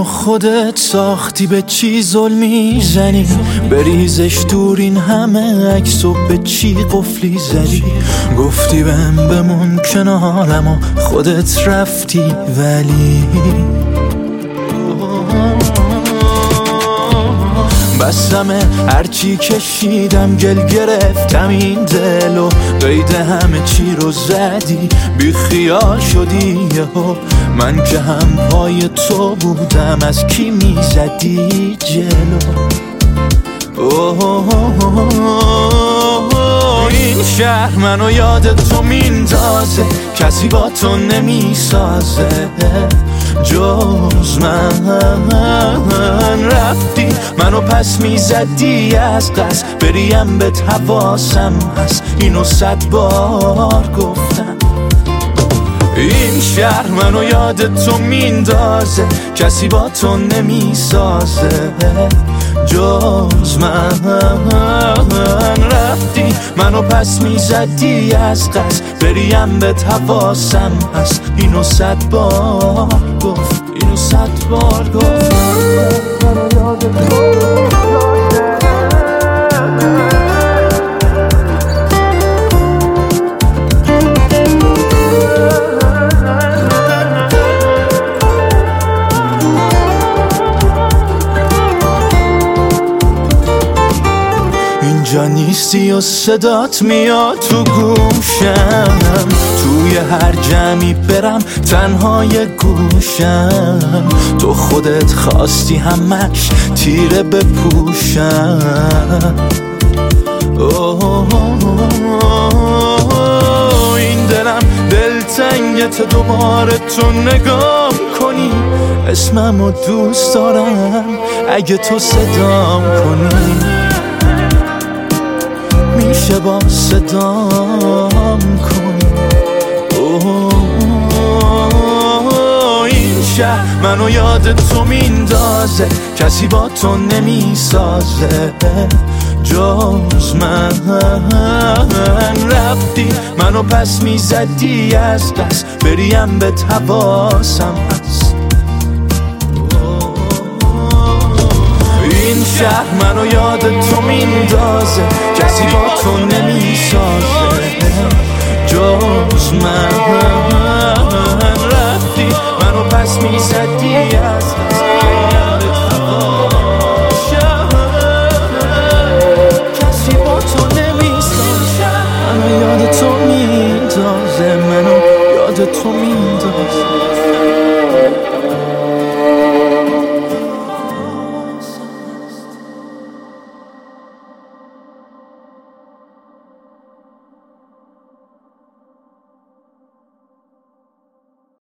خودت ساختی به چی ظلمی زنی؟ بریزش دور این همه عکسو به چی قفلی زدی؟ گفتی بهم بمون کنارم و خودت رفتی ولی بسمه هرچی کشیدم گل گرفتم این دل و قید همه چی رو زدی بی خیال شدی یهو من که هم پای تو بودم از کی میزدی جلو این شهر منو یاد تو میندازه کسی با تو نمیسازه جز من رفتی منو پس میزدی از قصد بریم به حواسم هست اینو 100 بار گفتم این شهر منو یاد تو میندازه کسی با تو نمیسازه جز من رفتی منو پس میزدی از قصد بریم به حواسم هست اینو 100 بار گفت اینو 100 بار گفت اینجا نیستی و صدات میاد تو گوشم توی هر جمعی برم تنهای گوشم تو خودت خواستی همش تیره بپوشم این دلم دلتنگت دوباره تو نگام کنی اسممو دوست دارم اگه تو صدام کنی میشه با صدام کنی این شهر منو یاد تو میندازه کسی با تو نمیسازه جز من رفتی منو پس میزدی از قصد بریم به حواسم هست این شهر منو یاد تو میندازه کسی با تو نمیسازه